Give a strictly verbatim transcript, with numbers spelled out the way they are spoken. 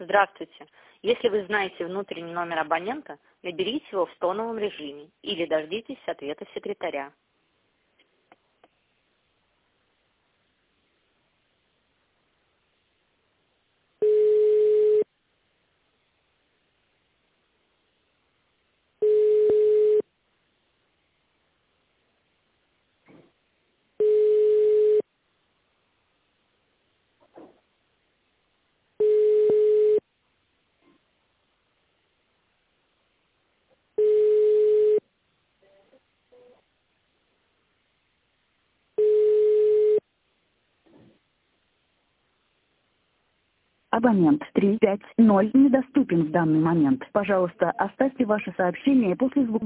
Здравствуйте. Если вы знаете внутренний номер абонента, наберите его в тоновом режиме или дождитесь ответа секретаря. Абонент три пять ноль недоступен в данный момент. Пожалуйста, оставьте ваше сообщение после звука.